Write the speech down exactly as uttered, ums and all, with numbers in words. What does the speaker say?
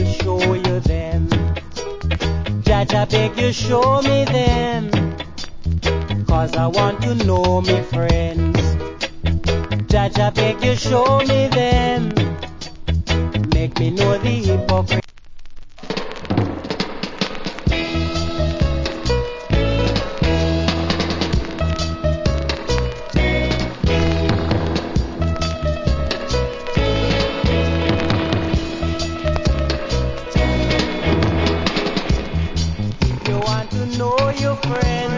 will show you them. Judge, I beg you show me them, 'cause I want to know me friends. Judge, I beg you show me them, make me know the hypocrite. You want to know your friends.